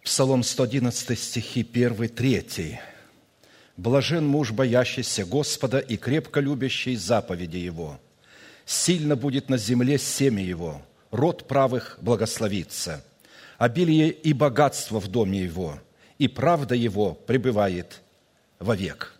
Псалом 111, стихи 1, 3. «Блажен муж, боящийся Господа и крепко любящий заповеди Его. Сильно будет на земле семя Его, род правых благословится. Обилие и богатство в доме Его, и правда Его пребывает вовек».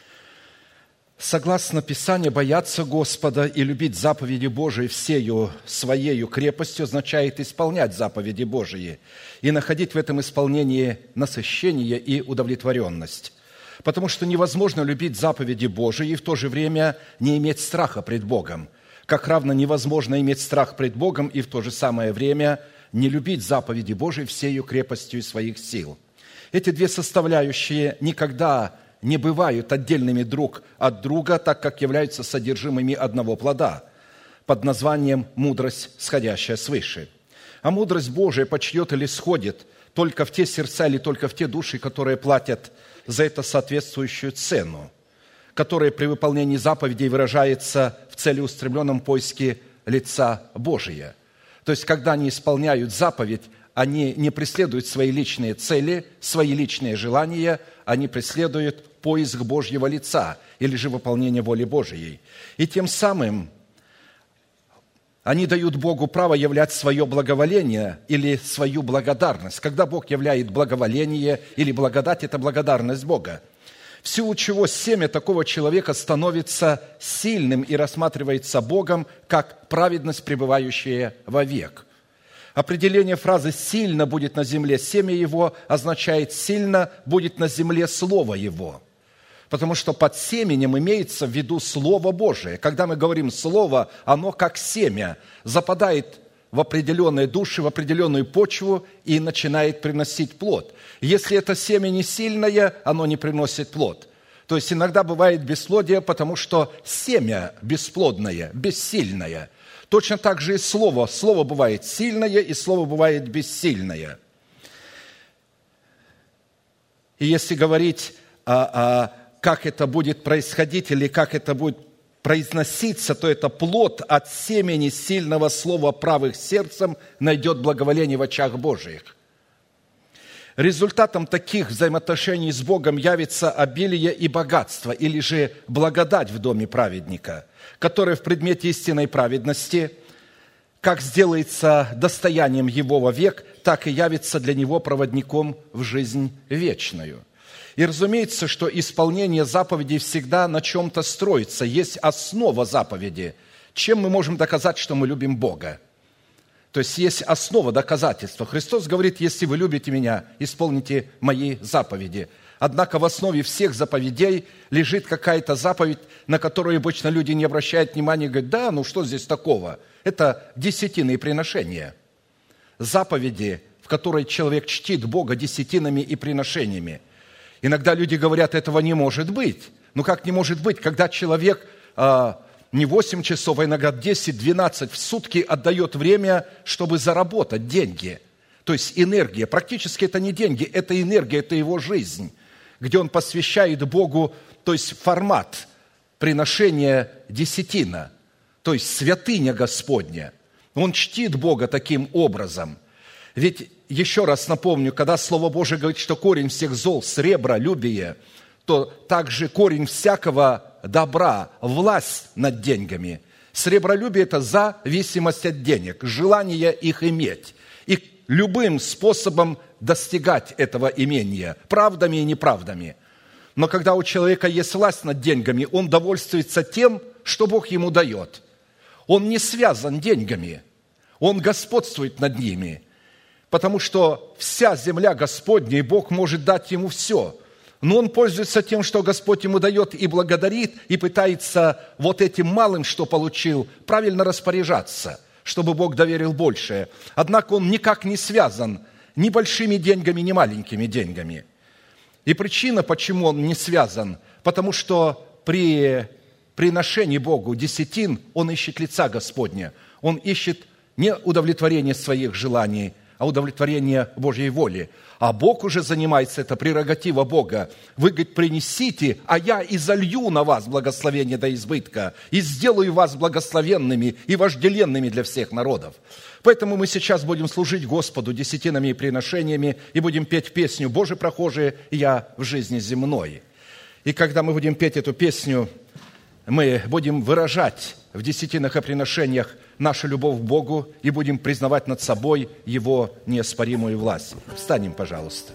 Согласно Писанию, бояться Господа и любить заповеди Божии всею своею крепостью означает исполнять заповеди Божии и находить в этом исполнении насыщение и удовлетворенность. Потому что невозможно любить заповеди Божии и в то же время не иметь страха пред Богом, как равно невозможно иметь страх пред Богом и в то же самое время не любить заповеди Божии всею крепостью своих сил. Эти две составляющие никогда не бывают отдельными друг от друга, так как являются содержимыми одного плода под названием «мудрость, сходящая свыше». А мудрость Божия почьет или сходит только в те сердца или только в те души, которые платят за это соответствующую цену, которая при выполнении заповедей выражается в целеустремленном поиске лица Божия. То есть, когда они исполняют заповедь, они не преследуют свои личные цели, свои личные желания, они преследуют поиск Божьего лица или же выполнение воли Божией. И тем самым они дают Богу право являть свое благоволение или свою благодарность. Когда Бог являет благоволение или благодать, это благодарность Бога. В силу чего семя такого человека становится сильным и рассматривается Богом как праведность, пребывающая вовек. Определение фразы «сильно будет на земле семя его» означает «сильно будет на земле слово его». Потому что под семенем имеется в виду Слово Божие. Когда мы говорим «слово», оно как семя западает в определенные души, в определенную почву и начинает приносить плод. Если это семя не сильное, оно не приносит плод. То есть иногда бывает бесплодие, потому что семя бесплодное, бессильное. Точно так же и слово. Слово бывает сильное, и слово бывает бессильное. И если говорить как это будет происходить или как это будет произноситься, то это плод от семени сильного слова правых сердцем найдет благоволение в очах Божиих. Результатом таких взаимоотношений с Богом явится обилие и богатство, или же благодать в доме праведника, которая в предмете истинной праведности как сделается достоянием его вовек, так и явится для него проводником в жизнь вечную. И разумеется, что исполнение заповедей всегда на чем-то строится. Есть основа заповеди. Чем мы можем доказать, что мы любим Бога? То есть есть основа доказательства. Христос говорит: если вы любите Меня, исполните Мои заповеди. Однако в основе всех заповедей лежит какая-то заповедь, на которую обычно люди не обращают внимания и говорят: да, ну что здесь такого? Это десятины и приношения. Заповеди, в которой человек чтит Бога десятинами и приношениями. Иногда люди говорят: этого не может быть. Ну как не может быть, когда человек не 8 часов, а иногда 10-12 в сутки отдает время, чтобы заработать деньги. То есть энергия. Практически это не деньги, это энергия, это его жизнь, где он посвящает Богу, то есть формат приношения десятина, то есть святыня Господня. Он чтит Бога таким образом. Ведь, еще раз напомню, когда Слово Божие говорит, что корень всех зол – сребролюбие, то также корень всякого добра – власть над деньгами. Сребролюбие – это зависимость от денег, желание их иметь. И любым способом достигать этого имения, правдами и неправдами. Но когда у человека есть власть над деньгами, он довольствуется тем, что Бог ему дает. Он не связан деньгами, он господствует над ними. Потому что вся земля Господня, и Бог может дать ему все. Но он пользуется тем, что Господь ему дает, и благодарит, и пытается вот этим малым, что получил, правильно распоряжаться, чтобы Бог доверил большее. Однако он никак не связан ни большими деньгами, ни маленькими деньгами. И причина, почему он не связан, потому что при приношении Богу десятин он ищет лица Господня. Он ищет не удовлетворение своих желаний, а удовлетворение Божьей воли. А Бог уже занимается, это прерогатива Бога. Вы, говорит, принесите, а я изолью на вас благословение до избытка, и сделаю вас благословенными и вожделенными для всех народов. Поэтому мы сейчас будем служить Господу десятинами и приношениями, и будем петь песню «Боже прохожие, я в жизни земной». И когда мы будем петь эту песню, мы будем выражать в десятинах и приношениях нашу любовь к Богу и будем признавать над собой Его неоспоримую власть. Встанем, пожалуйста.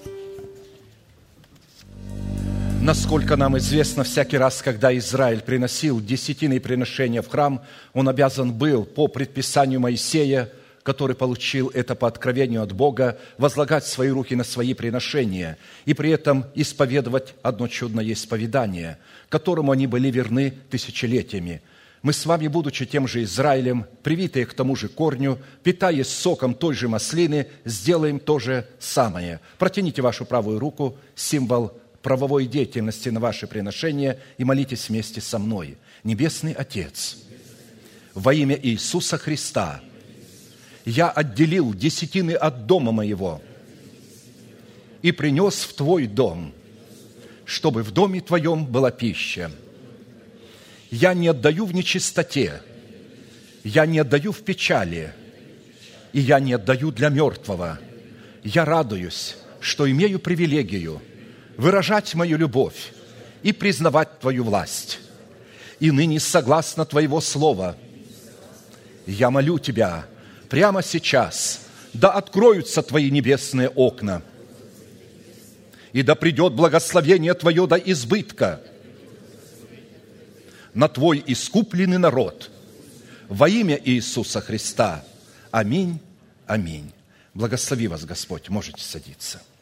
Насколько нам известно, всякий раз, когда Израиль приносил десятины и приношения в храм, он обязан был по предписанию Моисея, который получил это по откровению от Бога, возлагать свои руки на свои приношения и при этом исповедовать одно чудное исповедание, которому они были верны тысячелетиями. Мы с вами, будучи тем же Израилем, привитые к тому же корню, питаясь соком той же маслины, сделаем то же самое. Протяните вашу правую руку, символ правовой деятельности на ваше приношение, и молитесь вместе со мной. Небесный Отец, во имя Иисуса Христа, я отделил десятины от дома моего и принес в Твой дом, чтобы в доме Твоем была пища. Я не отдаю в нечистоте, я не отдаю в печали, и я не отдаю для мертвого. Я радуюсь, что имею привилегию выражать мою любовь и признавать Твою власть. И ныне, согласно Твоего слова, я молю Тебя прямо сейчас, да откроются Твои небесные окна, и да придет благословение Твое до избытка на Твой искупленный народ во имя Иисуса Христа. Аминь, аминь. Благослови вас Господь. Можете садиться.